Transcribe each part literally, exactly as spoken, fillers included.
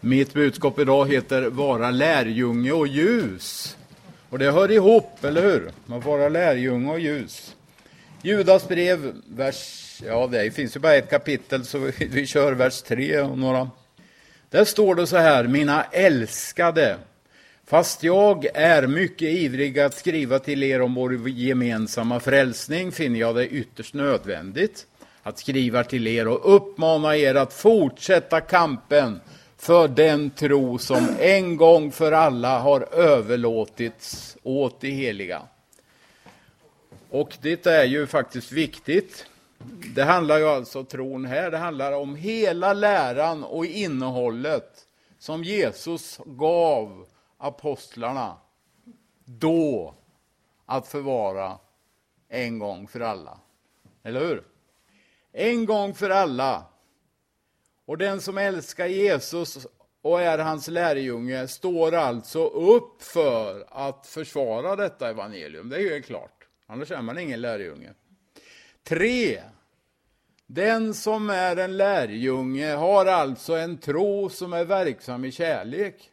Mitt budskap idag heter Vara lärjunge och ljus. Och det hör ihop, eller hur? Man får vara lärjunge och ljus. Judas brev, vers... Ja, det finns ju bara ett kapitel, så vi, vi kör vers tre och några. Där står det så här: mina älskade, fast jag är mycket ivrig att skriva till er om vår gemensamma frälsning, finner jag det ytterst nödvändigt att skriva till er och uppmana er att fortsätta kampen för den tro som en gång för alla har överlåtits åt det heliga. Och det är ju faktiskt viktigt. Det handlar ju alltså tron här, det handlar om hela läran och innehållet som Jesus gav apostlarna då att förvara en gång för alla. Eller hur? En gång för alla. Och den som älskar Jesus och är hans lärjunge står alltså upp för att försvara detta evangelium. Det är ju klart. Annars är man ingen lärjunge. Tre. Den som är en lärjunge har alltså en tro som är verksam i kärlek.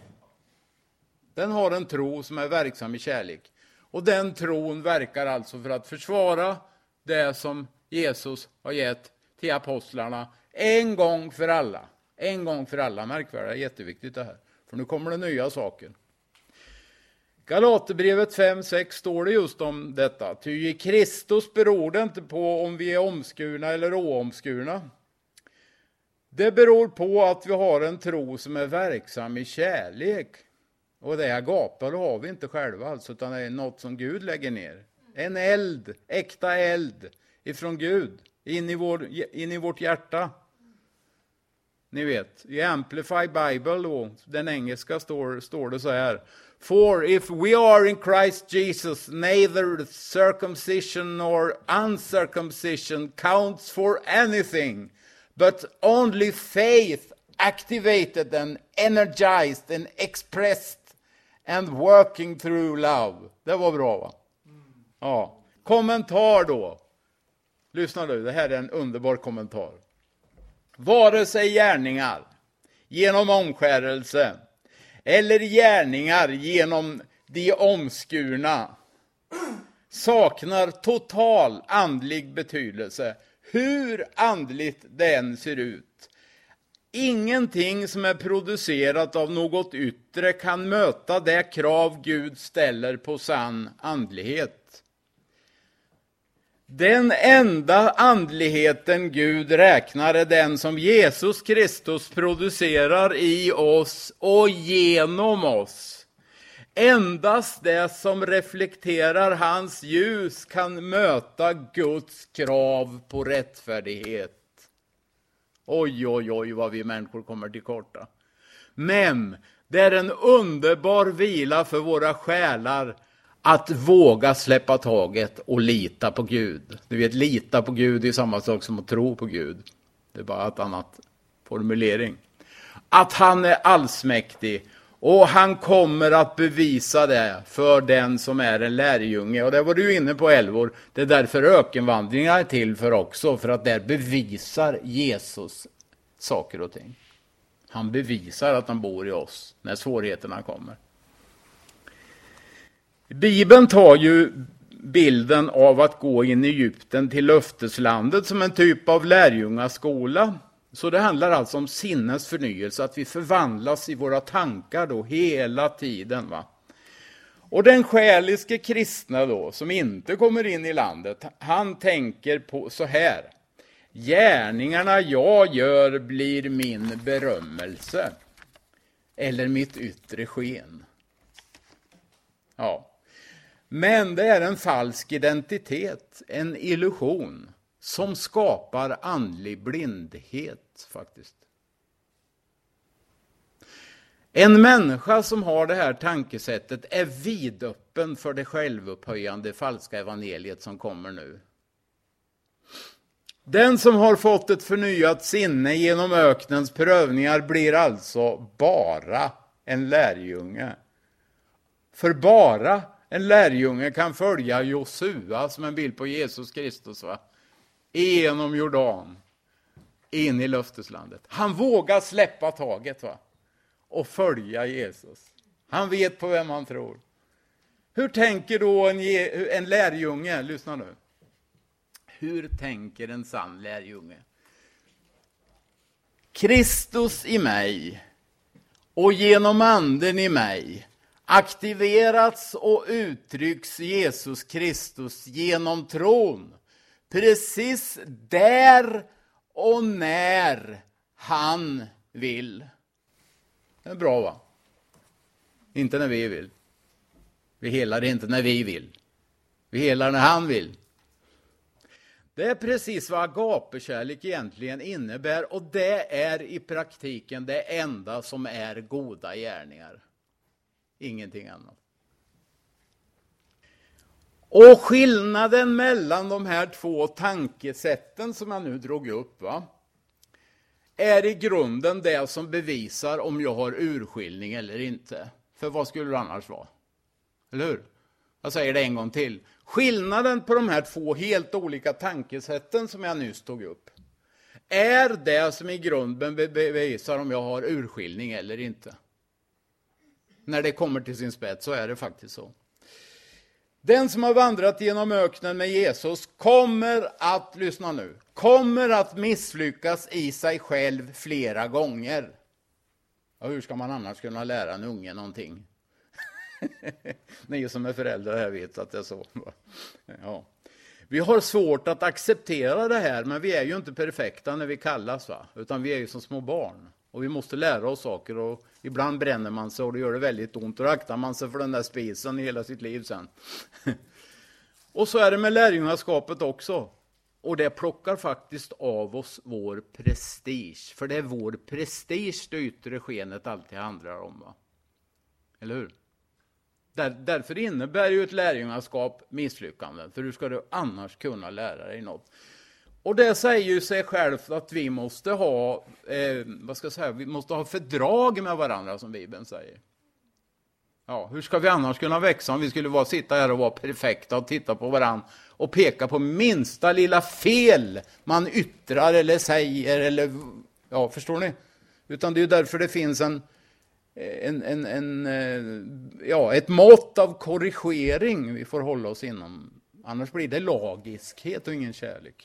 Den har en tro som är verksam i kärlek. Och den tron verkar alltså för att försvara det som Jesus har gett till apostlarna en gång för alla. En gång för alla. Märkvärdigt, det är jätteviktigt det här. För nu kommer det nya saker. Galaterbrevet fem sex står det just om detta. Ty i Kristus beror det inte på om vi är omskurna eller oomskurna. Det beror på att vi har en tro som är verksam i kärlek. Och det agapar har vi inte själva alltså, utan det är något som Gud lägger ner. En eld, äkta eld ifrån Gud in i, vår, in i vårt hjärta. Ni vet, i Amplify Bible då, den engelska står, står det så här: for if we are in Christ Jesus, neither circumcision nor uncircumcision counts for anything, but only faith activated and energized and expressed and working through love. Det var bra, va? Ja. Kommentar då. Lyssna nu, det här är en underbar kommentar. Vare sig gärningar genom omskärelse eller gärningar genom de omskurna saknar total andlig betydelse, hur andligt den ser ut. Ingenting som är producerat av något yttre kan möta det krav Gud ställer på sann andlighet. Den enda andligheten Gud räknar är den som Jesus Kristus producerar i oss och genom oss. Endast det som reflekterar hans ljus kan möta Guds krav på rättfärdighet. Oj, oj, oj, vad vi människor kommer till korta. Men det är en underbar vila för våra själar att våga släppa taget och lita på Gud. Du vet, lita på Gud är samma sak som att tro på Gud. Det är bara ett annat formulering. Att han är allsmäktig och han kommer att bevisa det för den som är en lärjunge. Och det var du inne på, Elvor. Det är därför ökenvandringar är till för också. För att där bevisar Jesus saker och ting. Han bevisar att han bor i oss när svårigheterna kommer. Bibeln tar ju bilden av att gå in i Egypten till löfteslandet som en typ av lärjungaskola. Så det handlar alltså om sinnens förnyelse, att vi förvandlas i våra tankar då hela tiden, va. Och den själiske kristna då, som inte kommer in i landet, han tänker på så här: gärningarna jag gör blir min berömmelse eller mitt yttre sken. Ja. Men det är en falsk identitet, en illusion som skapar andlig blindhet faktiskt. En människa som har det här tankesättet är vidöppen för det självupphöjande falska evangeliet som kommer nu. Den som har fått ett förnyat sinne genom öknens prövningar blir alltså bara en lärjunge. För bara en lärjunge kan följa Josua som en bild på Jesus Kristus, va? Genom Jordan in i löfteslandet. Han vågar släppa taget, va? och följa Jesus. Han vet på vem han tror. Hur tänker då en, en lärjunge? Lyssna nu. Hur tänker en sann lärjunge? Kristus i mig och genom anden i mig aktiverats och uttrycks Jesus Kristus genom tron. Precis där och när han vill. Det är bra, va? Inte när vi vill. Vi helar inte när vi vill. Vi helar när han vill. Det är precis vad agapekärlek egentligen innebär, och det är i praktiken det enda som är goda gärningar. Ingenting annat. Och skillnaden mellan de här två tankesätten som jag nu drog upp, va, är i grunden det som bevisar om jag har urskiljning eller inte. För vad skulle det annars vara? Eller hur? Jag säger det en gång till. Skillnaden på de här två helt olika tankesätten som jag nyss tog upp är det som i grunden bevisar om jag har urskiljning eller inte. När det kommer till sin spets så är det faktiskt så. Den som har vandrat genom öknen med Jesus kommer att, lyssna nu, kommer att misslyckas i sig själv flera gånger. Ja, hur ska man annars kunna lära en unge någonting? Ni som är föräldrar här vet att det är så. Ja. Vi har svårt att acceptera det här, men vi är ju inte perfekta när vi kallas, va? Utan vi är ju som små barn. Och vi måste lära oss saker, och ibland bränner man sig och det gör det väldigt ont. Och aktar man sig för den där spisen i hela sitt liv sen. Och så är det med lärjungaskapet också. Och det plockar faktiskt av oss vår prestige. För det är vår prestige det yttre skenet alltid handlar om, va? Eller hur? Där, därför innebär ju ett lärjungaskap misslyckanden. För hur ska du annars kunna lära dig något? Och det säger ju sig självt att vi måste ha, eh, vad ska jag säga, vi måste ha fördrag med varandra, som Bibeln säger. Ja, hur ska vi annars kunna växa om vi skulle vara, sitta här och vara perfekta och titta på varandra och peka på minsta lilla fel man yttrar eller säger eller, ja, förstår ni? Utan det är ju därför det finns en, en, en, en ja, ett mått av korrigering vi får hålla oss inom. Annars blir det lagiskhet och ingen kärlek.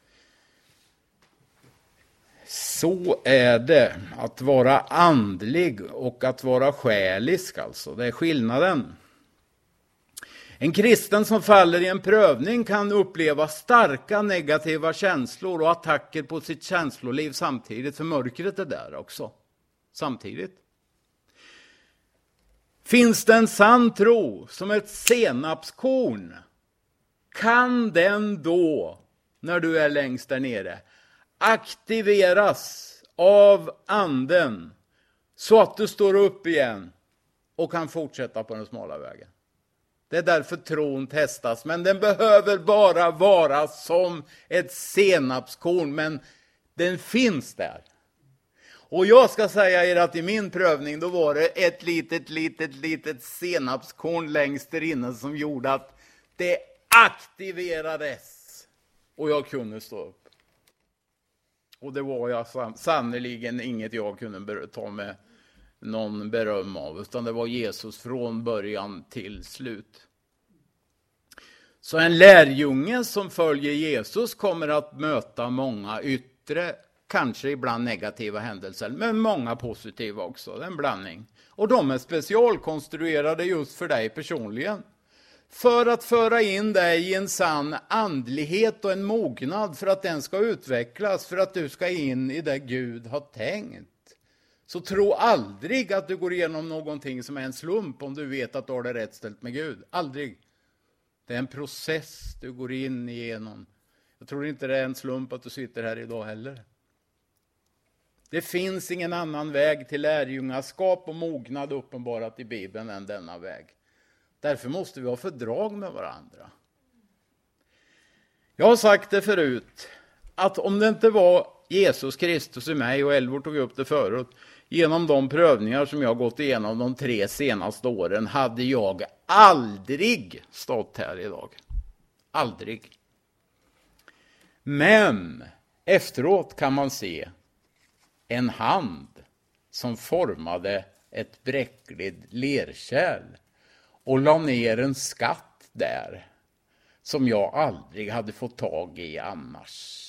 Så är det att vara andlig och att vara själisk, alltså. Det är skillnaden. En kristen som faller i en prövning kan uppleva starka negativa känslor och attacker på sitt känsloliv samtidigt, för mörkret är där också. Samtidigt. Finns det en sann tro som ett senapskorn, kan den då, när du är längst där nere, aktiveras av anden så att du står upp igen och kan fortsätta på den smala vägen. Det är därför tron testas, men den behöver bara vara som ett senapskorn, men den finns där. Och jag ska säga er att i min prövning då var det ett litet, litet, litet senapskorn längst där inne som gjorde att det aktiverades och jag kunde stå upp. Och det var jag sannoliken inget jag kunde ta med någon beröm av, utan det var Jesus från början till slut. Så en lärjunge som följer Jesus kommer att möta många yttre, kanske ibland negativa händelser, men många positiva också, det är en blandning. Och de är specialkonstruerade just för dig personligen. För att föra in dig i en sann andlighet och en mognad, för att den ska utvecklas, för att du ska in i det Gud har tänkt. Så tro aldrig att du går igenom någonting som är en slump om du vet att du har det rätt ställt med Gud. Aldrig. Det är en process du går in igenom. Jag tror inte det är en slump att du sitter här idag heller. Det finns ingen annan väg till lärjungaskap och mognad uppenbarat i Bibeln än denna väg. Därför måste vi ha fördrag med varandra. Jag har sagt det förut, att om det inte var Jesus Kristus i mig, och Elvor tog upp det förut, genom de prövningar som jag har gått igenom de tre senaste åren, hade jag aldrig stått här idag. Aldrig. Men efteråt kan man se en hand som formade ett bräckligt lerkärl och la ner en skatt där som jag aldrig hade fått tag i annars.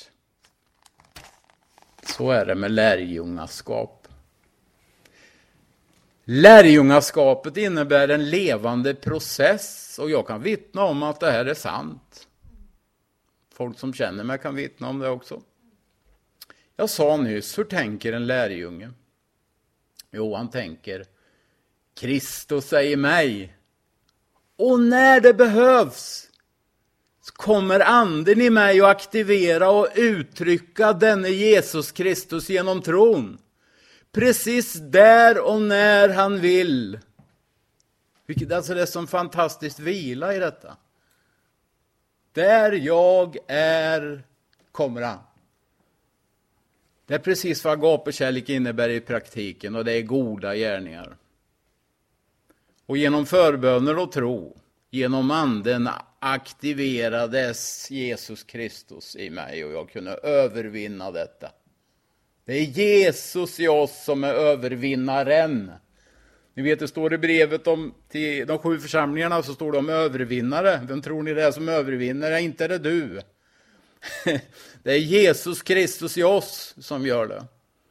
Så är det med lärjungaskap. Lärjungaskapet innebär en levande process och jag kan vittna om att det här är sant. Folk som känner mig kan vittna om det också. Jag sa nyss, hur tänker en lärjunge? Jo, han tänker, Kristus är i mig. Och när det behövs så kommer anden i mig att aktivera och uttrycka denne Jesus Kristus genom tron. Precis där och när han vill. Vilket alltså det är som fantastiskt vila i detta. Där jag är kommer han. Det är precis vad agapekärlek innebär i praktiken och det är goda gärningar. Och genom förböner och tro, genom anden aktiverades Jesus Kristus i mig och jag kunde övervinna detta. Det är Jesus i oss som är övervinnaren. Ni vet, det står i brevet om till de sju församlingarna så står det om övervinnare. Vem tror ni det är som övervinner? Ja, inte är det du. Det är Jesus Kristus i oss som gör det.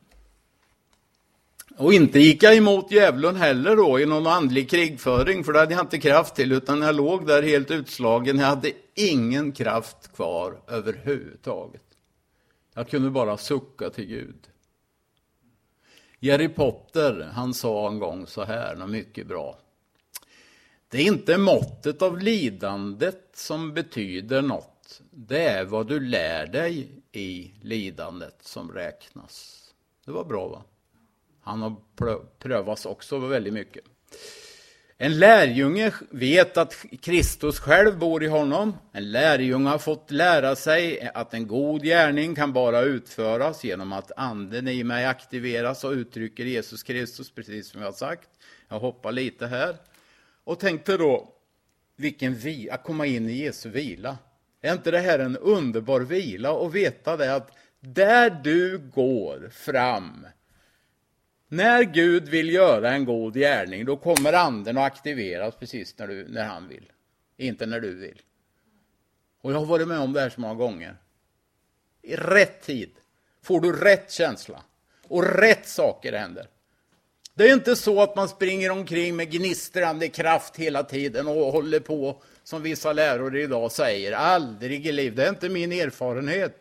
Och inte gick jag emot djävulen heller då i någon andlig krigföring, för det hade jag inte kraft till, utan jag låg där helt utslagen. Jag hade ingen kraft kvar överhuvudtaget. Jag kunde bara sucka till Gud. Harry Potter, han sa en gång så här, något mycket bra. Det är inte måttet av lidandet som betyder något. Det är vad du lär dig i lidandet som räknas. Det var bra, va? Han har prövats också väldigt mycket. En lärjunge vet att Kristus själv bor i honom. En lärjunge har fått lära sig att en god gärning kan bara utföras genom att anden i mig aktiveras och uttrycker Jesus Kristus, precis som jag har sagt. Jag hoppar lite här. Och tänkte då, vilken vila, att komma in i Jesu vila. Är inte det här en underbar vila och veta det att där du går fram, när Gud vill göra en god gärning, då kommer anden att aktiveras precis när, du, när han vill. Inte när du vill. Och jag har varit med om det här så många gånger. I rätt tid får du rätt känsla. Och rätt saker händer. Det är inte så att man springer omkring med gnistrande kraft hela tiden och håller på, som vissa lärare idag säger, aldrig i liv. Det är inte min erfarenhet.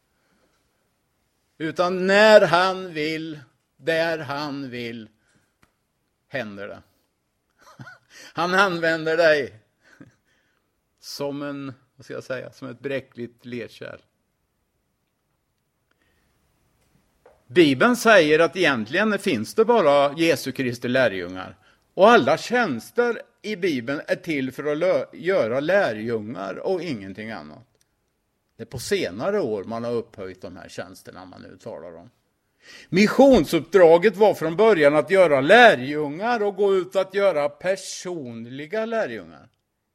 Utan när han vill, där han vill, händer det. Han använder dig som en, vad ska jag säga, som ett bräckligt lerkärl. Bibeln säger att egentligen finns det bara Jesu Kristi lärjungar. Och alla tjänster i Bibeln är till för att lö- göra lärjungar och ingenting annat. Det är på senare år man har upphöjt de här tjänsterna man nu talar om. Missionsuppdraget var från början att göra lärjungar och gå ut att göra personliga lärjungar.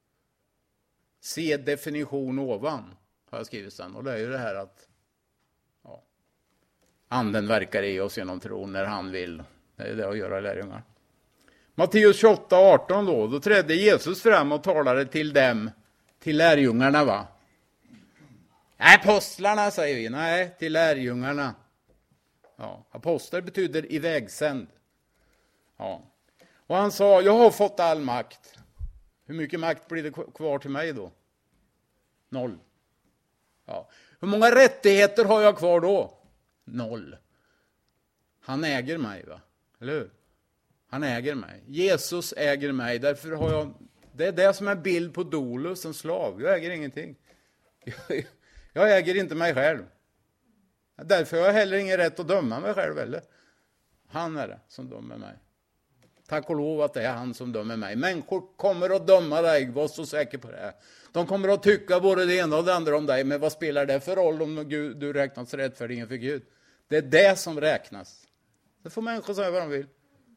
Se definition ovan, har jag skrivit sen. Och det är ju det här att ja, anden verkar i oss genom tron när han vill. Det är det att göra lärjungar. Matteus tjugoåtta arton då, då trädde Jesus fram och talade till dem, till lärjungarna, va? Nej, apostlarna säger vi, nej, till lärjungarna. Ja, apostel betyder ivägsänd. Ja. Och han sa, jag har fått all makt. Hur mycket makt blir det kvar till mig då? Noll. Ja. Hur många rättigheter har jag kvar då? Noll. Han äger mig, va? Eller hur? Han äger mig. Jesus äger mig. Därför har jag, det är det som är bild på Dolus, en slav. Jag äger ingenting. Jag, jag äger inte mig själv. Därför har jag heller ingen rätt att döma mig själv heller. Han är det som dömer mig. Tack och lov att det är han som dömer mig. Människor kommer att döma dig, var så säker på det. De kommer att tycka både det ena och det andra om dig. Men vad spelar det för roll om Gud, du räknas rättfärdig inför Gud? Det är det som räknas. Det får människor säga vad de vill.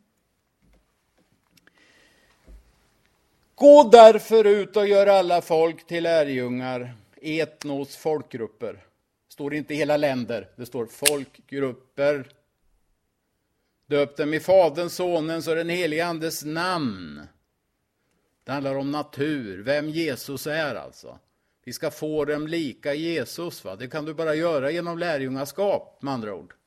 Gå därför ut och gör alla folk till lärjungar, etnos, folkgrupper. Det står inte hela länder, det står folkgrupper. Döp dem i Faderns, Sonens och den helige Andes namn. Det handlar om natur, vem Jesus är alltså. Vi ska få dem lika Jesus, va? Det kan du bara göra genom lärjungaskap, med andra ord.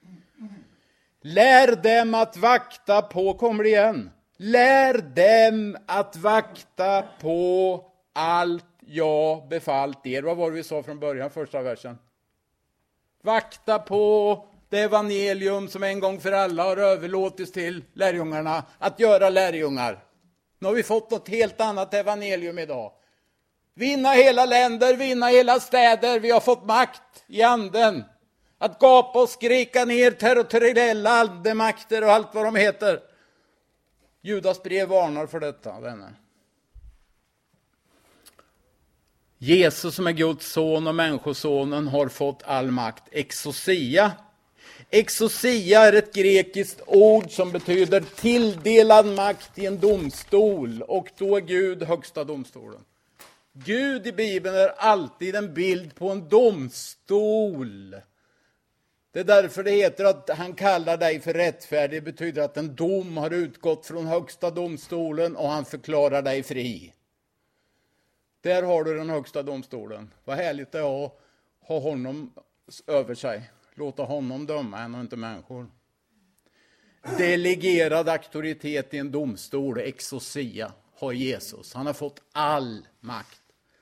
Lär dem att vakta på, kommer det igen. Lär dem att vakta på allt jag befallt er. Vad var det vi sa från början, första versen? Vakta på det evangelium som en gång för alla har överlåtits till lärjungarna att göra lärjungar. Nu har vi fått något helt annat evangelium idag. Vinna hela länder, vinna hela städer. Vi har fått makt i anden. Att gapa och skrika ner territoriella andemakter och allt vad de heter. Judas brev varnar för detta, vänner. Jesus som är Guds son och människosonen har fått all makt. Exousia. Exousia är ett grekiskt ord som betyder tilldelad makt i en domstol. Och då är Gud högsta domstolen. Gud i Bibeln är alltid en bild på en domstol. Det är därför det heter att han kallar dig för rättfärdig. Det betyder att en dom har utgått från högsta domstolen och han förklarar dig fri. Där har du den högsta domstolen. Vad härligt det är att ha honom över sig. Låta honom döma än och inte människor. Delegerad auktoritet i en domstol, exousia, har Jesus. Han har fått all makt.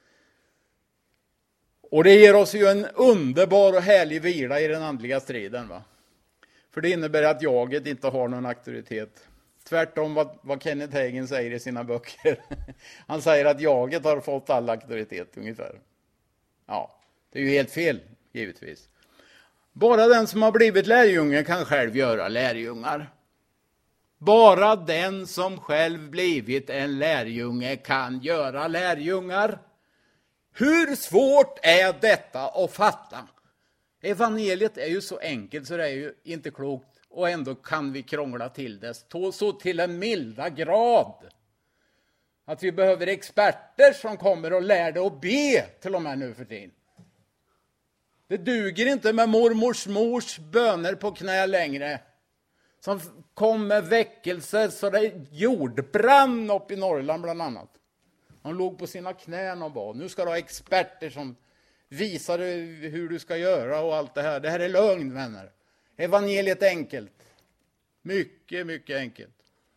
Och det ger oss ju en underbar och härlig vila i den andliga striden, va? För det innebär att jaget inte har någon auktoritet. Tvärtom vad, vad Kenneth Hagin säger i sina böcker. Han säger att jaget har fått all auktoritet ungefär. Ja, det är ju helt fel, givetvis. Bara den som har blivit lärjunge kan själv göra lärjungar. Bara den som själv blivit en lärjunge kan göra lärjungar. Hur svårt är detta att fatta? Evangeliet är ju så enkelt så det är ju inte klokt. Och ändå kan vi krångla till det så till en milda grad. Att vi behöver experter som kommer och lär det att be till och med nu för tiden. Det duger inte med mormors mors böner på knä längre. Som kom med väckelser så det jordbrann upp i Norrland bland annat. Han låg på sina knän och bad. Nu ska du ha experter som visar hur du ska göra och allt det här. Det här är lögn, vänner. Evangeliet är enkelt. Mycket, mycket enkelt.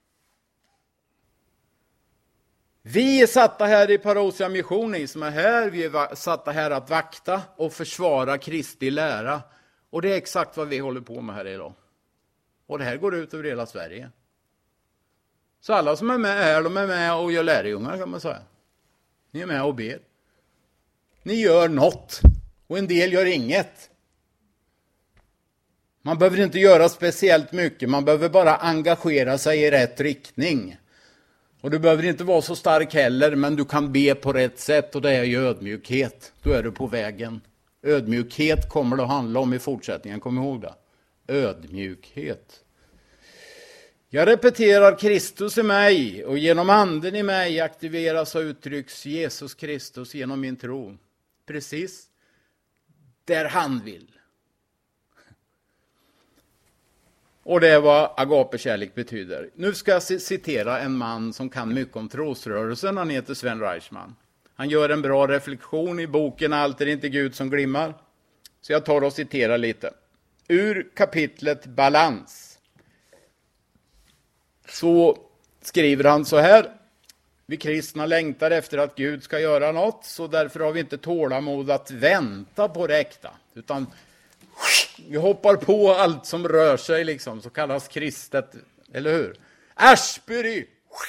Vi är satta här i Parousia mission, ni som är här. Vi är satta här att vakta och försvara Kristi lära. Och det är exakt vad vi håller på med här idag. Och det här går ut över hela Sverige. Så alla som är med här, de är med och gör lärjungar, kan man säga. Ni är med och ber. Ni gör något. Och en del gör inget. Man behöver inte göra speciellt mycket. Man behöver bara engagera sig i rätt riktning. Och du behöver inte vara så stark heller, men du kan be på rätt sätt. Och det är ju ödmjukhet. Då är du på vägen. Ödmjukhet kommer det att handla om i fortsättningen. Kom ihåg det. Ödmjukhet. Jag repeterar Kristus i mig och genom anden i mig aktiveras och uttrycks Jesus Kristus genom min tro. Precis där han vill. Och det är vad agapekärlek betyder. Nu ska jag citera en man som kan mycket om trosrörelsen. Han heter Sven Reichman. Han gör en bra reflektion i boken Allt är inte Gud som glimmar. Så jag tar och citerar lite. Ur kapitlet Balans. Så skriver han så här. Vi kristna längtar efter att Gud ska göra något. Så därför har vi inte tålamod att vänta på det äkta. Utan vi hoppar på allt som rör sig liksom. Så kallas kristet. Eller hur? Ashbury.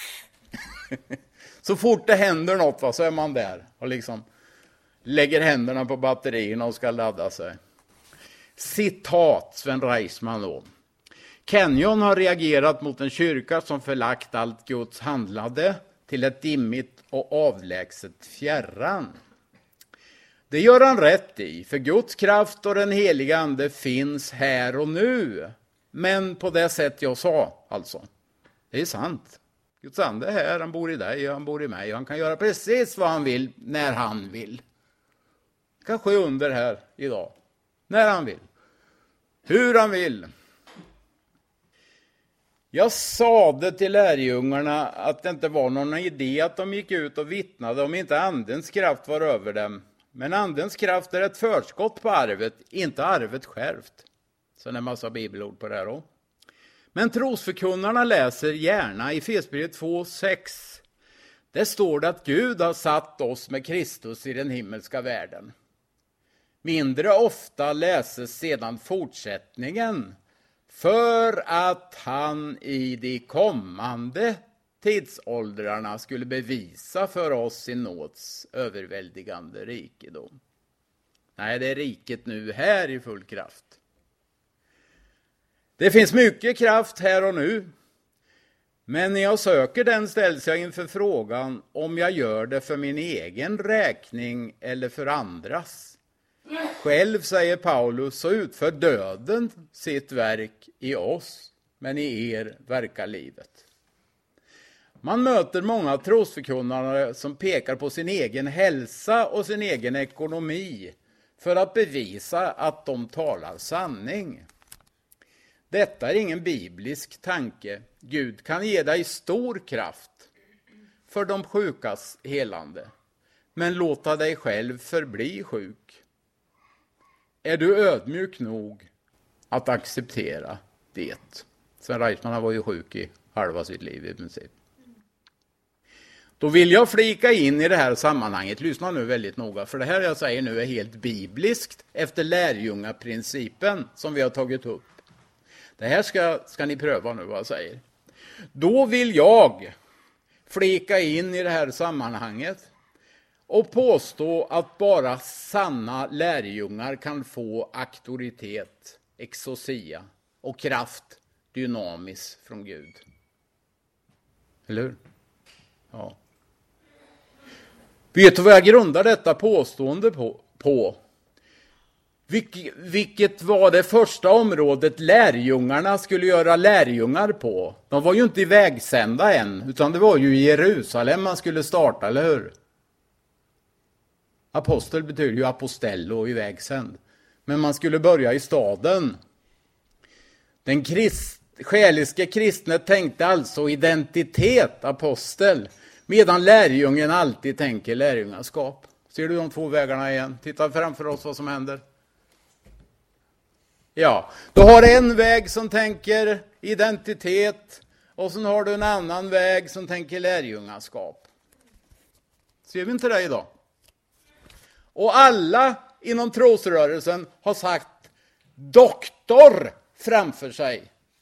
Så fort det händer något, va, så är man där. Och liksom lägger händerna på batterierna och ska ladda sig. Citat Sven Reichman då. Kenyon har reagerat mot en kyrka som förlagt allt Guds handlade till ett dimmigt och avlägset fjärran. Det gör han rätt i, för Guds kraft och den heliga ande finns här och nu. Men på det sätt jag sa, alltså. Det är sant. Guds ande är här, han bor i dig och han bor i mig. Och han kan göra precis vad han vill, när han vill. Det kan ske under här idag. När han vill. Hur han vill. Jag sade till lärjungarna att det inte var någon idé att de gick ut och vittnade om inte andens kraft var över dem. Men andens kraft är ett förskott på arvet, inte arvet självt. Så det är en massa bibelord på det här då. Men trosförkunnarna läser gärna i Efesierbrevet två sex. Det står det att Gud har satt oss med Kristus i den himmelska världen. Mindre ofta läses sedan fortsättningen. För att han i de kommande tidsåldrarna skulle bevisa för oss sin nåds överväldigande rikedom. Nej, det är riket nu här i full kraft. Det finns mycket kraft här och nu. Men när jag söker den ställs jag inför frågan om jag gör det för min egen räkning eller för andras. Själv, säger Paulus, så utför döden sitt verk i oss, men i er verkar livet. Man möter många trosförkunnare som pekar på sin egen hälsa och sin egen ekonomi för att bevisa att de talar sanning. Detta är ingen biblisk tanke. Gud kan ge dig stor kraft för de sjukas helande, men låta dig själv förbli sjuk. Är du ödmjuk nog att acceptera det? Sven Reisman var ju sjuk i halva sitt liv i princip. Då vill jag flika in i det här sammanhanget. Lyssna nu väldigt noga, för det här jag säger nu är helt bibliskt efter lärjungaprincipen som vi har tagit upp. Det här ska, ska ni pröva nu vad jag säger. Då vill jag flika in i det här sammanhanget och påstå att bara sanna lärjungar kan få auktoritet, exousia och kraft dynamis från Gud. Eller hur? Ja. Vet du vad jag grundar detta påstående på? på? Vilk, vilket var det första området lärjungarna skulle göra lärjungar på? De var ju inte ivägsända än, utan det var ju i Jerusalem man skulle starta, eller hur? Apostel betyder ju apostello och ivägsänd. Men man skulle börja i staden. Den krist, själiske kristne tänkte alltså identitet, apostel. Medan lärjungen alltid tänker lärjungaskap. Ser du de två vägarna igen? Titta framför oss vad som händer. Ja, du har en väg som tänker identitet. Och sen har du en annan väg som tänker lärjungaskap. Ser vi inte det idag? Och alla inom trosrörelsen har sagt doktor framför sig.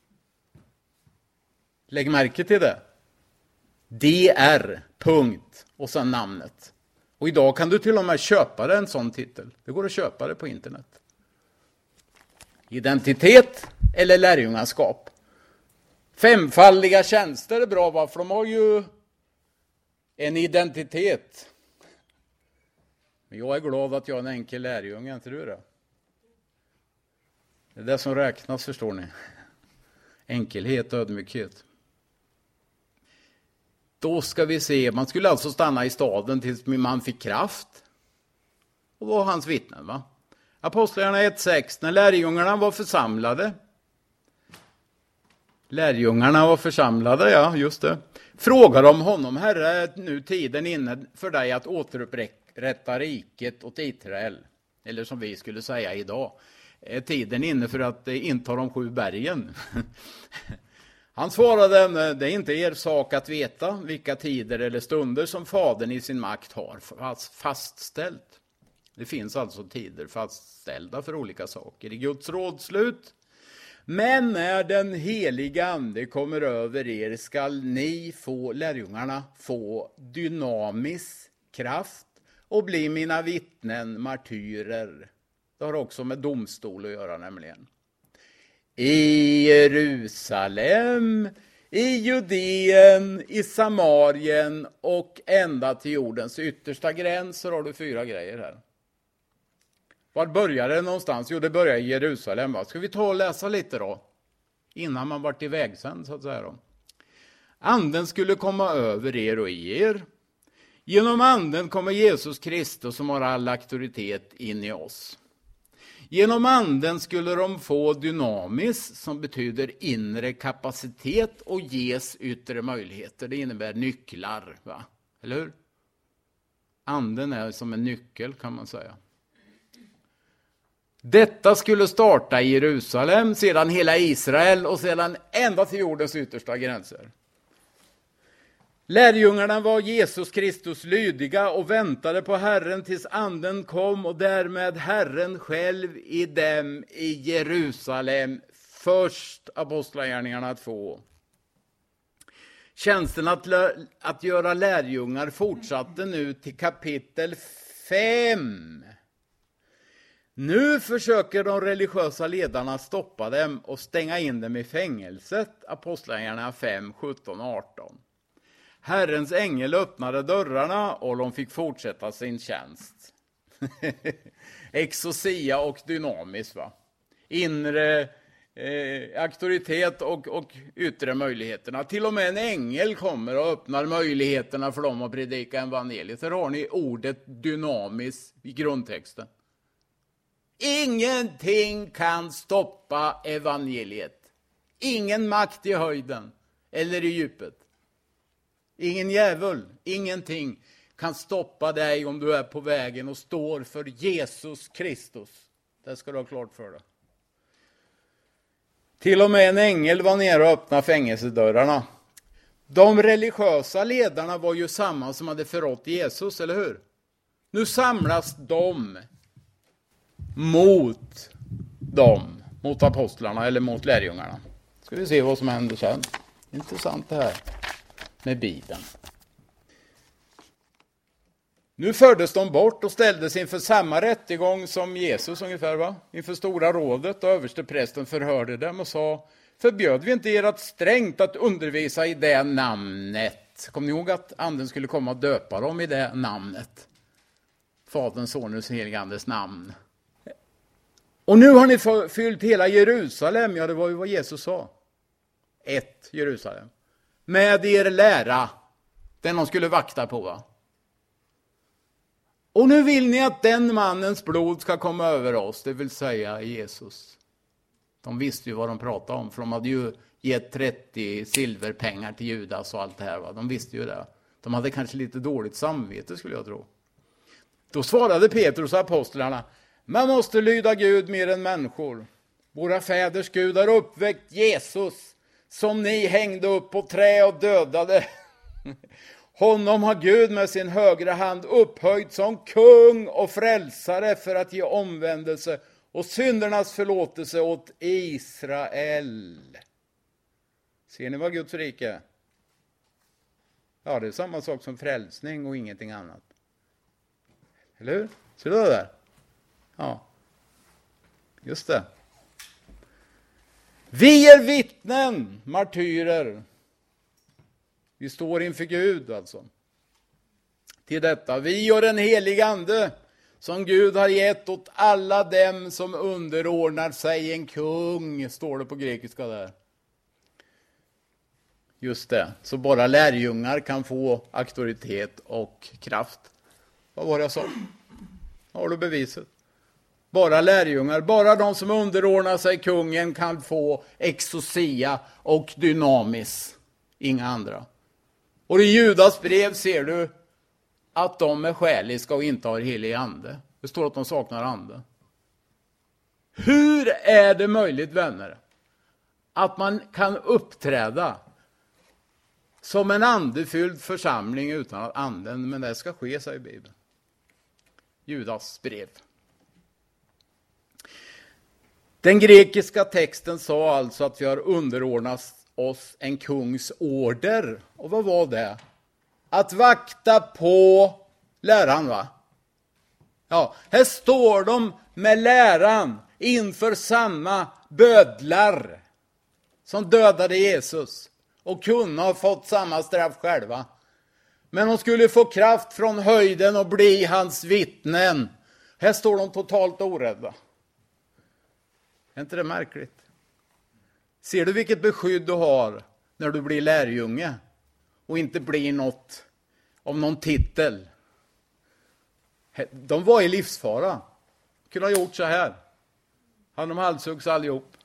Lägg märke till det. D R, punkt, och sen namnet. Och idag kan du till och med köpa en sån titel. Det går att köpa det på internet. Identitet eller lärjungaskap. Femfaldiga tjänster är bra, va? För de har ju en identitet. Men jag är glad att jag är en enkel lärjunge, inte du det? Det är det som räknas, förstår ni. Enkelhet och ödmjukhet. Då ska vi se, man skulle alltså stanna i staden tills min man fick kraft. Och var hans vittnen, va? Apostlagärningarna ett sex, när lärjungarna var församlade. Lärjungarna var församlade, ja, just det. Frågar om honom, Herre, nu tiden inne för dig att återupprätta riket åt Israel. Eller som vi skulle säga idag, är tiden inne för att inta de sju bergen. Han svarade, det är inte er sak att veta vilka tider eller stunder som fadern i sin makt har fastställt. Det finns alltså tider fastställda för olika saker i Guds rådslut. Men när den heliga ande kommer över er skall ni få, lärjungarna, få dynamisk kraft och bli mina vittnen, martyrer. Det har också med domstol att göra nämligen. I Jerusalem, i Judeen, i Samarien och ända till jordens yttersta gränser har du fyra grejer här. Var börjar det någonstans? Jo, det börjar i Jerusalem. Va? Ska vi ta och läsa lite då? Innan man varit ivägsänd, så att säga då. Anden skulle komma över er och i er. Genom anden kommer Jesus Kristus som har all auktoritet in i oss. Genom anden skulle de få dynamis, som betyder inre kapacitet, och ges yttre möjligheter. Det innebär nycklar, va? Eller hur? Anden är som en nyckel, kan man säga. Detta skulle starta i Jerusalem, sedan hela Israel och sedan ända till jordens yttersta gränser. Lärjungarna var Jesus Kristus lydiga och väntade på Herren tills anden kom, och därmed Herren själv i dem i Jerusalem. Först Apostlagärningarna två. Tjänsten att, att göra lärjungar fortsatte nu till kapitel fem. Nu försöker de religiösa ledarna stoppa dem och stänga in dem i fängelset. Apostlagärningarna fem, sjutton och arton. Herrens ängel öppnade dörrarna och de fick fortsätta sin tjänst. Exosia och dynamis, va? Inre eh, auktoritet och, och yttre möjligheterna. Till och med en ängel kommer och öppnar möjligheterna för dem att predika evangeliet. Här har ni ordet dynamis i grundtexten. Ingenting kan stoppa evangeliet. Ingen makt i höjden eller i djupet. Ingen djävul, ingenting kan stoppa dig om du är på vägen och står för Jesus Kristus. Det ska du ha klart för dig. Till och med en ängel var nere och öppnade fängelsedörrarna. De religiösa ledarna var ju samma som hade förrått Jesus, eller hur? Nu samlas de mot dem, mot apostlarna eller mot lärjungarna. Ska vi se vad som händer sen. Intressant det här med Bibeln. Nu fördes de bort och ställdes inför samma rättegång som Jesus ungefär, va? Inför stora rådet, och översteprästen förhörde dem och sa: förbjöd vi inte er att strängt att undervisa i det namnet? Kom ni ihåg att anden skulle komma och döpa dem i det namnet? Faderns, Sonens och helige Andes namn. Och nu har ni fyllt hela Jerusalem, ja det var ju vad Jesus sa. Ett Jerusalem. Med er lära, den de skulle vakta på, va? Och nu vill ni att den mannens blod ska komma över oss, det vill säga Jesus. De visste ju vad de pratade om, för de hade ju gett trettio silverpengar till Judas och allt det här, va? De visste ju det. De hade kanske lite dåligt samvete, skulle jag tro. Då svarade Petrus och apostlarna: man måste lyda Gud mer än människor. Våra fäders Gud har uppväckt Jesus, som ni hängde upp på trä och dödade. Honom har Gud med sin högra hand upphöjt som kung och frälsare för att ge omvändelse och syndernas förlåtelse åt Israel. Ser ni vad Guds rike är? Ja, det är samma sak som frälsning och ingenting annat. Eller hur? Ser du det där? Ja, just det. Vi är vittnen, martyrer. Vi står inför Gud alltså. Till detta, vi och den helige ande som Gud har gett åt alla dem som underordnar sig en kung, står det på grekiska där. Just det, så bara lärjungar kan få auktoritet och kraft. Vad var det jag sa? Har du beviset? Bara lärjungar, bara de som underordnar sig kungen kan få exosia och dynamis. Inga andra. Och i Judas brev ser du att de är själiska och inte har helig ande. Det står att de saknar ande. Hur är det möjligt, vänner, att man kan uppträda som en andefylld församling utan att anden, men det ska ske, säger Bibeln. Judas brev. Den grekiska texten sa alltså att vi har underordnat oss en kungs order. Och vad var det? Att vakta på läran, va? Ja, här står de med läran inför samma bödlar som dödade Jesus och kunde ha fått samma straff själva. Men de skulle få kraft från höjden och bli hans vittnen. Här står de totalt orädda. Är inte det märkligt? Ser du vilket beskydd du har när du blir lärjunge och inte blir något om någon titel? De var i livsfara. Kunde ha gjort så här. Han de halshuggs allihop.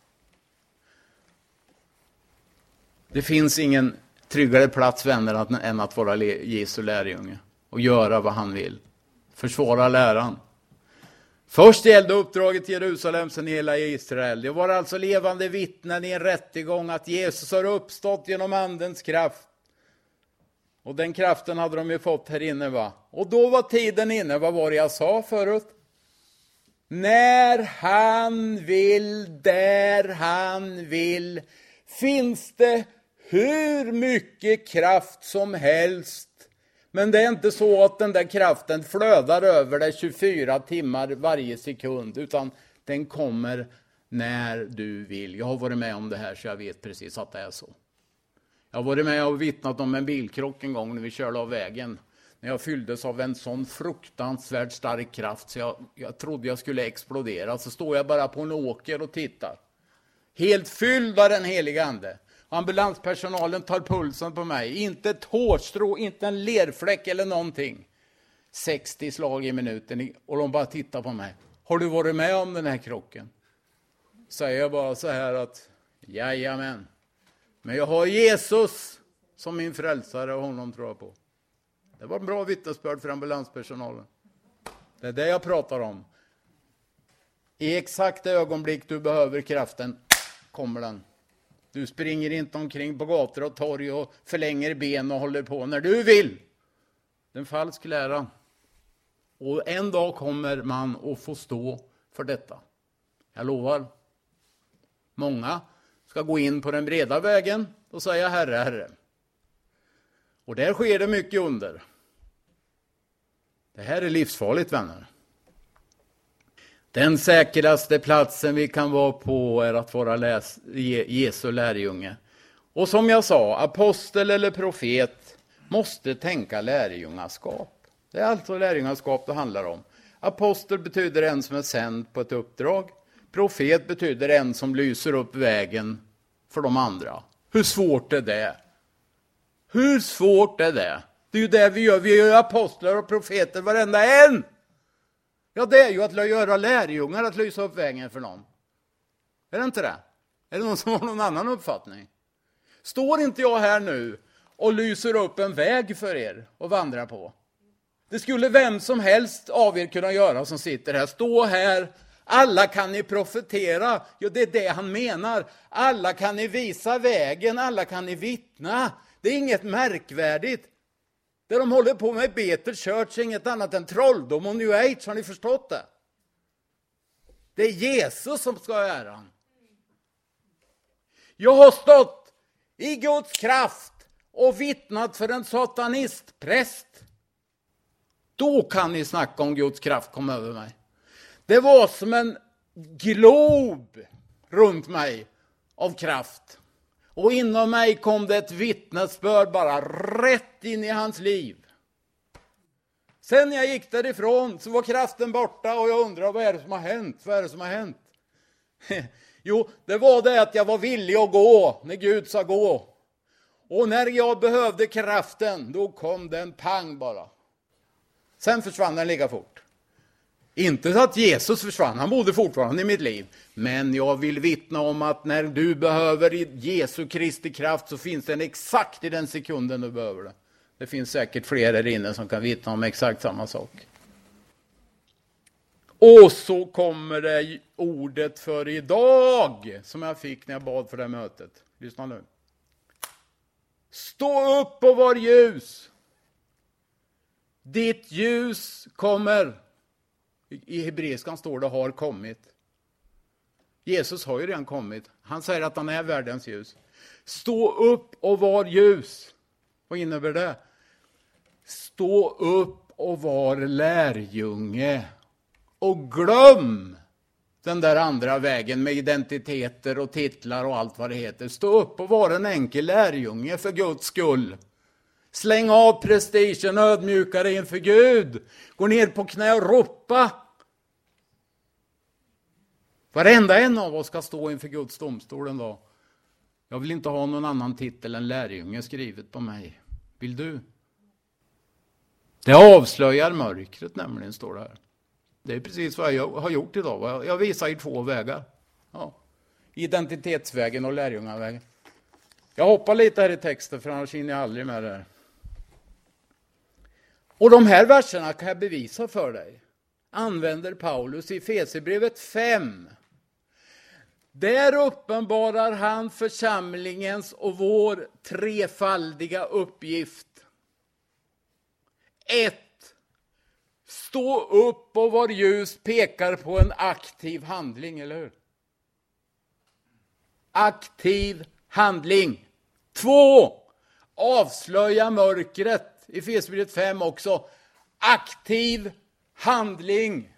Det finns ingen tryggare plats, vänner, än att vara Jesu lärjunge och göra vad han vill. Försvara läran. Först gällde uppdraget i Jerusalem, sen hela Israel. Det var alltså levande vittnen i en rättegång att Jesus har uppstått genom andens kraft. Och den kraften hade de ju fått här inne, va? Och då var tiden inne, vad var det jag sa förut? När han vill, där han vill, finns det hur mycket kraft som helst. Men det är inte så att den där kraften flödar över dig tjugofyra timmar varje sekund, utan den kommer när du vill. Jag har varit med om det här så jag vet precis att det är så. Jag har varit med och vittnat om en bilkrock en gång när vi körde av vägen. När jag fylldes av en sån fruktansvärt stark kraft så jag, jag trodde jag skulle explodera. Så står jag bara på en åker och tittar. Helt fylld av den heliga ande. Ambulanspersonalen tar pulsen på mig. Inte ett hårstrå, inte en lerfläck eller någonting. sextio slag i minuten och de bara tittar på mig. Har du varit med om den här krocken? Säger jag bara så här att jajamän. Men jag har Jesus som min frälsare och honom tror jag på. Det var en bra vittnesbörd för ambulanspersonalen. Det är det jag pratar om. I exakt ögonblick du behöver kraften kommer den. Du springer inte omkring på gator och torg och förlänger ben och håller på när du vill. Det är en falsk lära. Och en dag kommer man att få stå för detta. Jag lovar. Många ska gå in på den breda vägen och säga Herre, Herre. Och där sker det mycket under. Det här är livsfarligt, vänner. Den säkraste platsen vi kan vara på är att vara läs- Jesu lärjunge. Och som jag sa, apostel eller profet måste tänka lärjungaskap. Det är alltså lärjungaskap det handlar om. Apostel betyder en som är sänd på ett uppdrag. Profet betyder en som lyser upp vägen för de andra. Hur svårt är det? Hur svårt är det? Det är ju det vi gör. Vi gör apostlar och profeter varenda en. Ja, det är ju att göra lärjungar, att lysa upp vägen för någon. Är det inte det? Är det någon som har någon annan uppfattning? Står inte jag här nu och lyser upp en väg för er och vandra på? Det skulle vem som helst av er kunna göra som sitter här. Stå här. Alla kan ni profetera. Ja, det är det han menar. Alla kan ni visa vägen. Alla kan ni vittna. Det är inget märkvärdigt. Det de håller på med i Bethel Church är inget annat än trolldom och New Age. Har ni förstått det? Det är Jesus som ska ha äran. Jag har stått i Guds kraft och vittnat för en satanistpräst. Då kan ni snacka om Guds kraft kom över mig. Det var som en glob runt mig av kraft. Och inom mig kom det ett vittnesbörd bara rätt in i hans liv. Sen när jag gick därifrån så var kraften borta och jag undrar vad är det som har hänt? Vad är det som har hänt? Jo, det var det att jag var villig att gå när Gud sa gå. Och när jag behövde kraften, då kom den pang bara. Sen försvann den lika fort. Inte så att Jesus försvann, han bodde fortfarande i mitt liv. Men jag vill vittna om att när du behöver Jesu Kristi kraft så finns den exakt i den sekunden du behöver det. Det finns säkert fler här inne som kan vittna om exakt samma sak. Och så kommer det ordet för idag som jag fick när jag bad för det här mötet. Lyssna nu. Stå upp och var ljus. Ditt ljus kommer. I hebreiskan står det har kommit. Jesus har ju redan kommit. Han säger att han är världens ljus. Stå upp och var ljus. Vad innebär det? Stå upp och var lärjunge. Och glöm den där andra vägen med identiteter och titlar och allt vad det heter. Stå upp och var en enkel lärjunge för Guds skull. Släng av prestigen, ödmjuka dig inför Gud. Gå ner på knä och ropa. Varenda en av oss ska stå inför Guds domstol en dag. Jag vill inte ha någon annan titel än lärjunge skrivet på mig. Vill du? Det avslöjar mörkret nämligen, står det här. Det är precis vad jag har gjort idag. Jag visar er två vägar. Ja. Identitetsvägen och lärjungavägen. Jag hoppar lite här i texten för annars hinner jag aldrig med det här. Och de här verserna kan jag bevisa för dig. Använder Paulus i Efesierbrevet fem. Där uppenbarar han församlingens och vår trefaldiga uppgift. Ett. Stå upp och var ljus pekar på en aktiv handling, eller hur? Aktiv handling. Två. Avslöja mörkret. I Efesierbrevet fem också. Aktiv handling.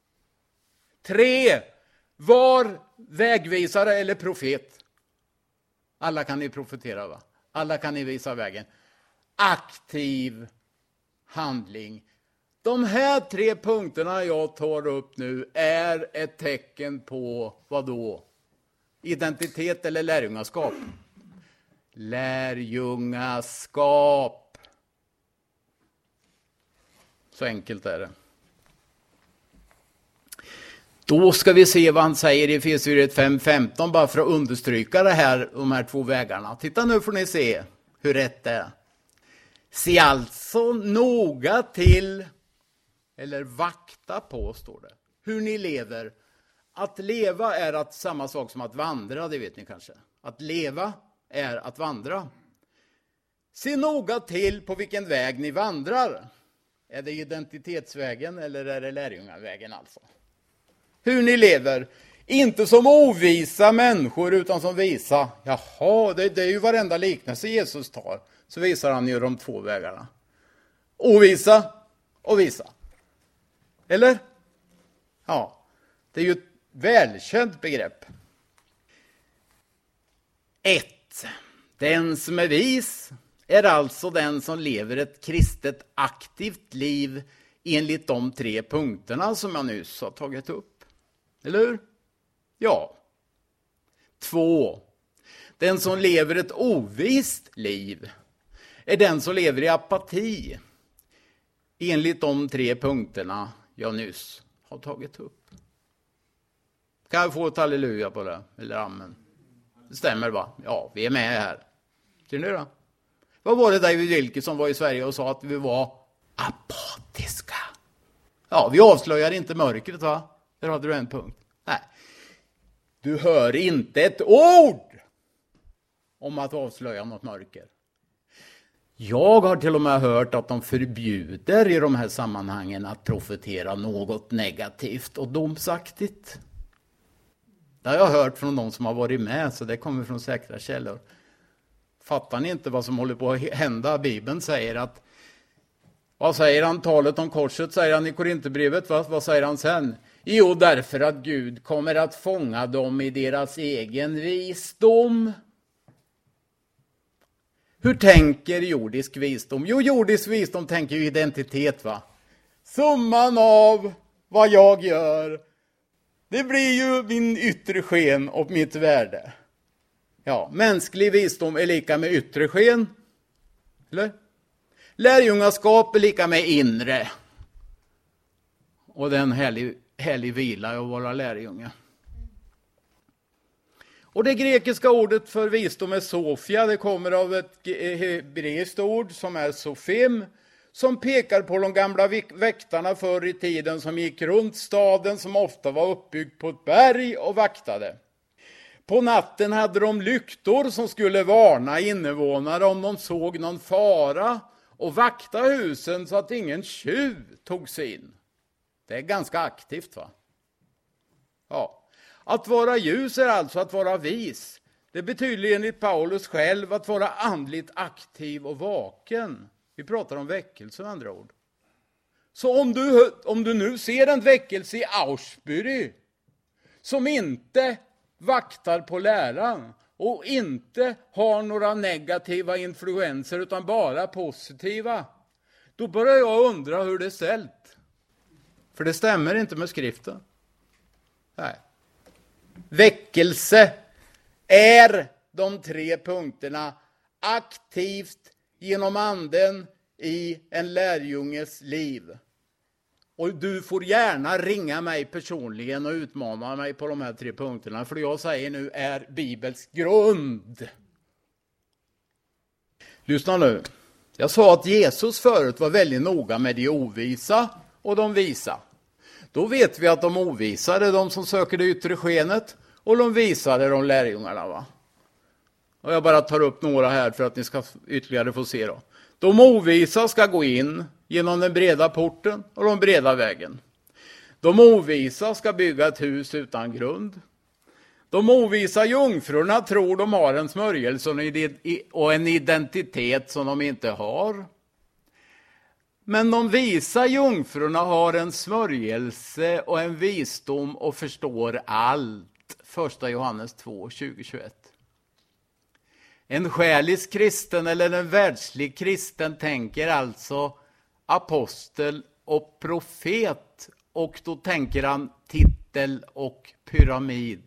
Tre. Var vägvisare eller profet. Alla kan ni profetera, va? Alla kan ni visa vägen. Aktiv handling. De här tre punkterna jag tar upp nu är ett tecken på vad då? Identitet eller lärjungaskap? Lärjungaskap. Så enkelt är det. Då ska vi se vad han säger i Efesierbrevet fem femton bara för att understryka det här, de här två vägarna. Titta nu får ni se hur rätt det är. Se alltså noga till, eller vakta på, står det, hur ni lever. Att leva är att samma sak som att vandra, det vet ni kanske. Att leva är att vandra. Se noga till på vilken väg ni vandrar. Är det identitetsvägen eller är det lärjungavägen alltså? Hur ni lever. Inte som ovisa människor utan som visa. Jaha, det, det är ju varenda liknelse Jesus tar. Så visar han ju de två vägarna. Ovisa och visa. Eller? Ja, det är ju ett välkänt begrepp. Ett. Den som är vis är alltså den som lever ett kristet aktivt liv enligt de tre punkterna som jag nyss har tagit upp. Eller hur? Ja. Två. Den som lever ett ovist liv är den som lever i apati enligt de tre punkterna jag nyss har tagit upp. Kan jag få ett halleluja på det? Eller amen? Det stämmer, va? Ja, vi är med här. Ser ni då? Vad var det David Wilke som var i Sverige och sa att vi var apatiska? Ja, vi avslöjar inte mörkret, va? Där hade du en punkt. Nej. Du hör inte ett ord om att avslöja något mörker. Jag har till och med hört att de förbjuder i de här sammanhangen att profetera något negativt och domsaktigt. Det har jag hört från de som har varit med, så det kommer från säkra källor. Fattar ni inte vad som håller på att hända? Bibeln säger att, vad säger han? Talet om korset säger han i Korinthierbrevet. Vad, vad säger han sen? Jo, därför att Gud kommer att fånga dem i deras egen visdom. Hur tänker jordisk visdom? Jo, jordisk visdom tänker ju identitet, va? Summan av vad jag gör, det blir ju min yttre sken och mitt värde. Ja, mänsklig visdom är lika med yttre sken. Eller? Lärjungaskap är lika med inre. Och den härlig, härlig vila att vara lärjunge. Och det grekiska ordet för visdom är Sofia. Det kommer av ett hebreiskt ord som är Sofim. Som pekar på de gamla väktarna förr i tiden som gick runt staden som ofta var uppbyggd på ett berg och vaktade. På natten hade de lyktor som skulle varna invånare om de såg någon fara och vakta husen så att ingen tjuv tog sig in. Det är ganska aktivt, va? Ja. Att vara ljus är alltså att vara vis. Det betyder enligt Paulus själv att vara andligt aktiv och vaken. Vi pratar om väckelse med andra ord. Så om du, om du nu ser en väckelse i Auschbury som inte vaktar på läran och inte har några negativa influenser utan bara positiva, då börjar jag undra hur det är ställt. För det stämmer inte med skriften. Nej. Väckelse är de tre punkterna aktivt genom anden i en lärjunges liv. Och du får gärna ringa mig personligen och utmana mig på de här tre punkterna. För det jag säger nu är Bibels grund. Lyssna nu. Jag sa att Jesus förut var väldigt noga med de ovisa och de visa. Då vet vi att de ovisa är de som söker det yttre skenet. Och de visade de lärjungarna, va? Och jag bara tar upp några här för att ni ska ytterligare få se då. De ovisa ska gå in genom den breda porten och de breda vägen. De ovisa ska bygga ett hus utan grund. De ovisa jungfrurna tror de har en smörjelse och en identitet som de inte har. Men de visa jungfrurna har en smörjelse och en visdom och förstår allt. Första Johannes två, tjugo till tjugoett. En själisk kristen eller en världslig kristen tänker alltså apostel och profet. Och då tänker han titel och pyramid.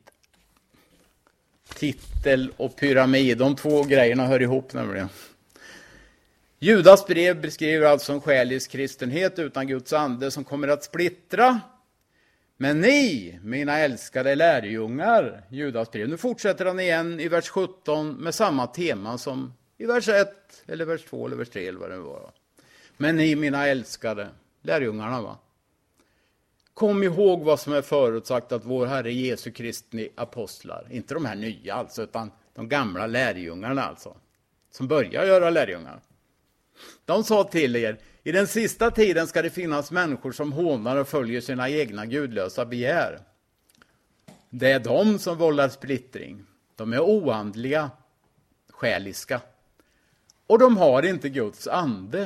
Titel och pyramid, de två grejerna hör ihop nämligen. Judas brev beskriver alltså en själisk kristenhet utan Guds ande som kommer att splittra. Men ni, mina älskade lärjungar, Judas brev. Nu fortsätter han igen i vers sjutton med samma tema som i vers ett, eller vers två, eller vers tre, eller vad det var. Men ni, mina älskade lärjungarna, va? Kom ihåg vad som är förutsagt att vår Herre Jesu Kristi apostlar, inte de här nya alltså, utan de gamla lärjungarna alltså, som börjar göra lärjungar. De sa till er, i den sista tiden ska det finnas människor som hånar och följer sina egna gudlösa begär. Det är de som vållar splittring. De är oandliga, själiska. Och de har inte Guds ande.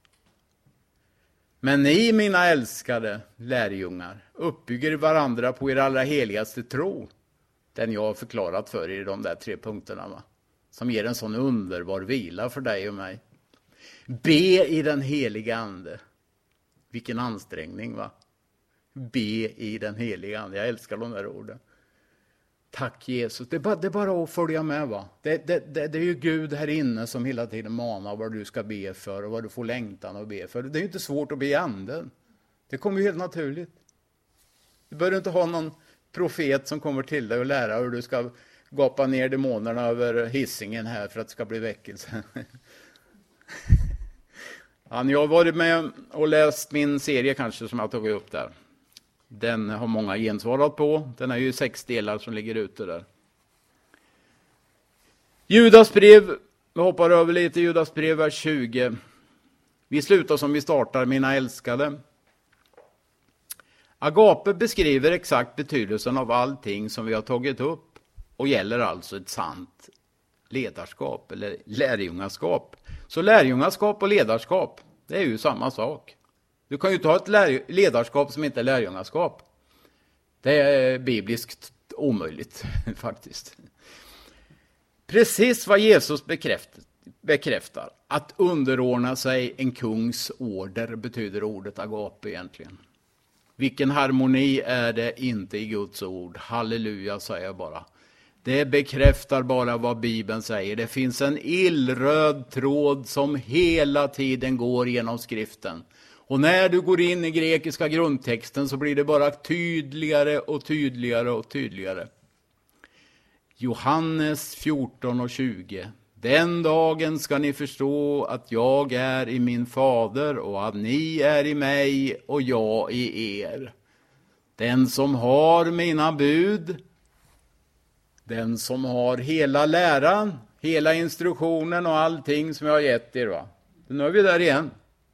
Men ni, mina älskade lärjungar, uppbygger varandra på er allra heligaste tro. Den jag har förklarat för er i de där tre punkterna, va? Som ger en sån underbar vila för dig och mig. Be i den heliga ande. Vilken ansträngning, va? Be i den heliga ande. Jag älskar de där orden. Tack Jesus. Det är bara, det är bara att följa med, va? Det, det, det, det är ju Gud här inne som hela tiden manar vad du ska be för och vad du får längtan att be för. Det är ju inte svårt att be i anden. Det kommer ju helt naturligt. Du behöver inte ha någon profet som kommer till dig och lära hur du ska gapa ner demonerna över hissingen här för att det ska bli väckelse. Ja, jag har varit med och läst min serie kanske som jag tagit upp där. Den har många gensvarat på. Den är ju sex delar som ligger ute där. Judas brev, vi hoppar över lite, Judas brev vers tjugo. Vi slutar som vi startar, mina älskade. Agape beskriver exakt betydelsen av allting som vi har tagit upp och gäller alltså ett sant ledarskap eller lärjungaskap. Så lärjungaskap och ledarskap, det är ju samma sak. Du kan ju ta ett lär- ledarskap som inte är lärjungaskap. Det är bibliskt omöjligt faktiskt. Precis vad Jesus bekräftar, bekräftar. Att underordna sig en kungs order betyder ordet agape egentligen. Vilken harmoni är det inte i Guds ord? Halleluja, säger jag bara. Det bekräftar bara vad Bibeln säger. Det finns en illröd tråd som hela tiden går genom skriften. Och när du går in i grekiska grundtexten så blir det bara tydligare och tydligare och tydligare. Johannes fjorton och tjugo. Den dagen ska ni förstå att jag är i min fader och att ni är i mig och jag i er. Den som har mina bud, den som har hela läran, hela instruktionen och allting som jag har gett er, va? Nu är vi där igen.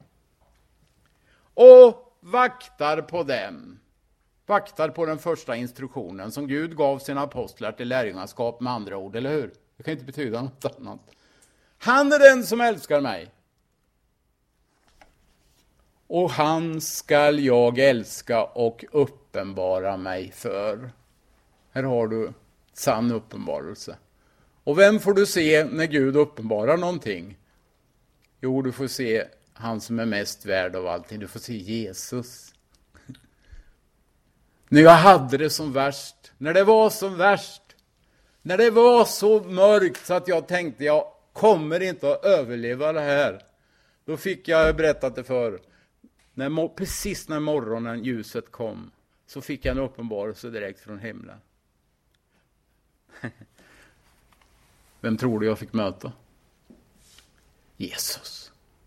Och vaktar på dem. Vaktar på den första instruktionen som Gud gav sina apostlar till lärjungaskap, med andra ord, eller hur? Det kan inte betyda något annat. Han är den som älskar mig. Och han skall jag älska och uppenbara mig för. Här har du sann uppenbarelse. Och vem får du se när Gud uppenbarar någonting? Jo, du får se han som är mest värd av allting. Du får se Jesus. När jag hade det som värst, när det var som värst, när det var så mörkt så att jag tänkte jag kommer inte att överleva det här. Då fick jag berättat det för när, precis när morgonen ljuset kom, så fick jag en uppenbarelse direkt från himlen. Vem tror du jag fick möta? Jesus.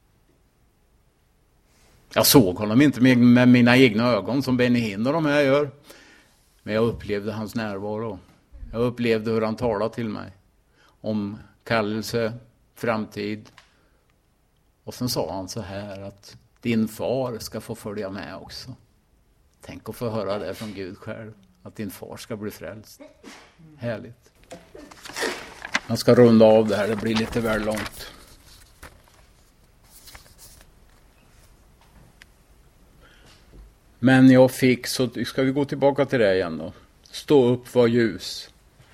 Jag såg honom inte med, med mina egna ögon som Benny Hinn och de här gör. Men jag upplevde hans närvaro. Jag upplevde hur han talade till mig. Om kallelse, framtid. Och sen sa han så här att din far ska få följa med också. Tänk att få höra det från Gud själv. Att din far ska bli frälst. Härligt. Jag ska runda av det här, det blir lite väl långt. Men jag fick, så ska vi gå tillbaka till det igen då. Stå upp, var ljus.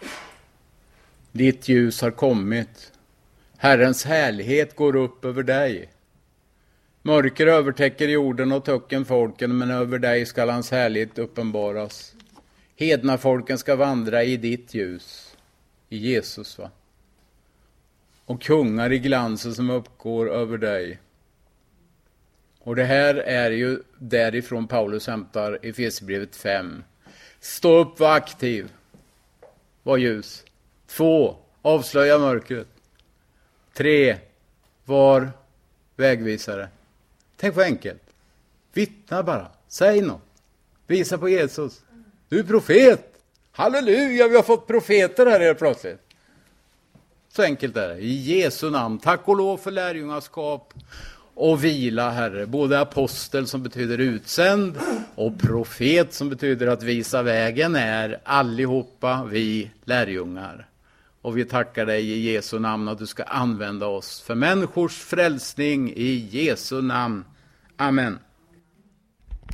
Ditt ljus har kommit. Herrens härlighet går upp över dig. Mörker övertäcker jorden och töcken folken, men över dig skall hans härlighet uppenbaras. Hedna folken ska vandra i ditt ljus. I Jesus, va? Och kungar i glansen som uppgår över dig. Och det här är ju därifrån Paulus hämtar Efesierbrevet fem. Stå upp, var aktiv. Var ljus. Två, avslöja mörkret. Tre, var vägvisare. Tänk vad enkelt. Vittna bara. Säg något. Visa på Jesus. Du är profet. Halleluja, vi har fått profeter här helt plötsligt. Så enkelt är det. I Jesu namn. Tack och lov för lärjungaskap och vila, Herre. Både apostel som betyder utsänd och profet som betyder att visa vägen är allihopa vi lärjungar. Och vi tackar dig i Jesu namn att du ska använda oss för människors frälsning i Jesu namn. Amen.